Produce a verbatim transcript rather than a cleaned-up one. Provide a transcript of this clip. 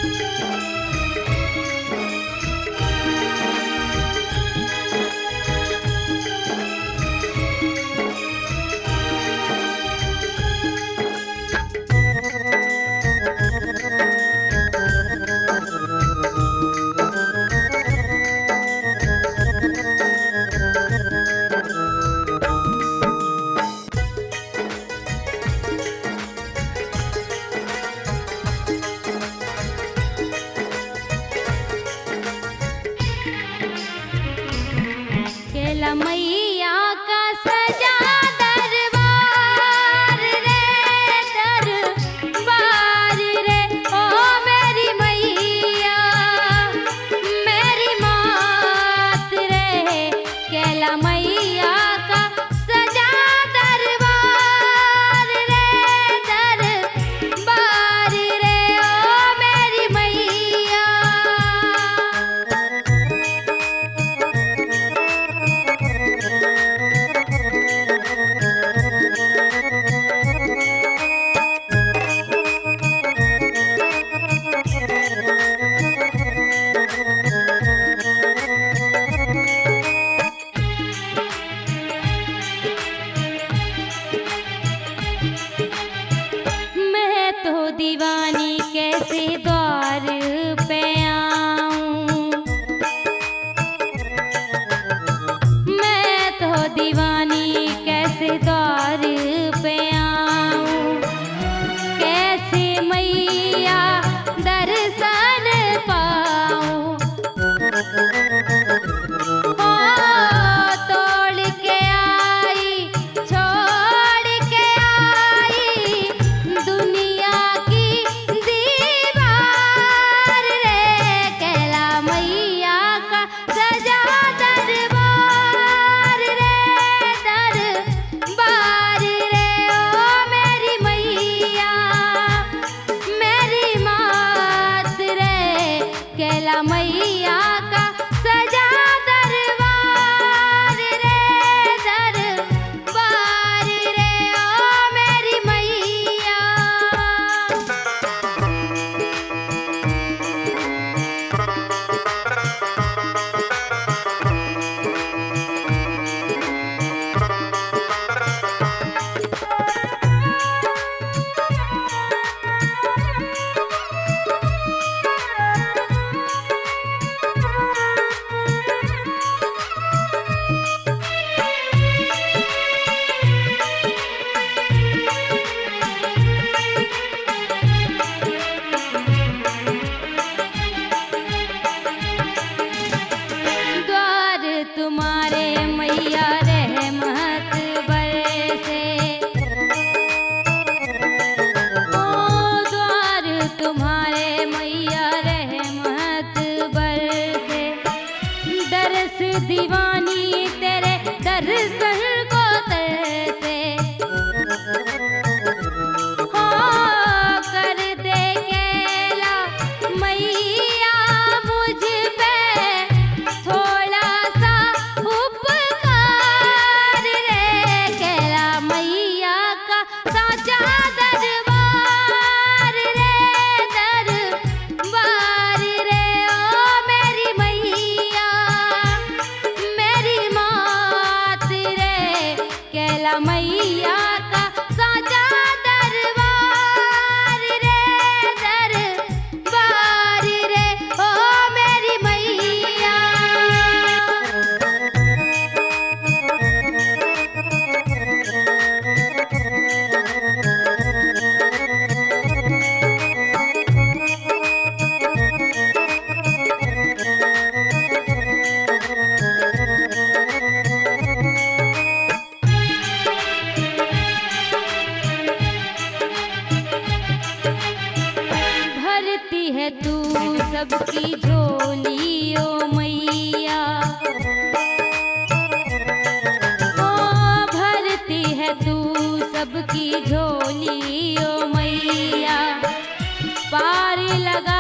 मैया का सजा दरबार रे, दरबार रे, ओ मेरी मैया मेरी मात रे। केला मैया का सजा दरबार रे, दरबार रे, ओ मेरी मैया। तो दीवानी कैसे द्वार पे आऊं, मैं तो दीवानी कैसे द्वार पे आऊं। कैसे मैया दर्शन पाऊं, ओ तोड़ के आई छोड़ के आई दुनिया की दीवार रे। केला मैया का सजा दरबार रे, दरबार रे, ओ मेरी मैया मेरी मात रे। केला मैया का सजा दरबार रे, दरबार रे, ओ मेरी मैया। द्वार तुम्हारे मैया रहमत बरसे, ओ द्वार तुम्हारे मैया रहमत बरसे। दरस दीवानी तेरे दर्शन को तरसे, हो कर दे केला मैया मुझ पे थोड़ा सा उपकार रे। केला मैया का साचा दरबार रे, दरबार रे, ओ मेरी मैया मेरी मात रे। केला मैया का साचा दरबार रे, दरबार रे, ओ मेरी मैया। भरती है तू सबकी झोली ओ मैया, ओ भरती है तू सबकी झोली ओ मैया। पार लगा